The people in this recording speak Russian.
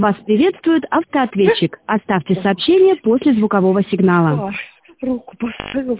Вас приветствует автоответчик. Оставьте сообщение после звукового сигнала. Ой, руку посыла.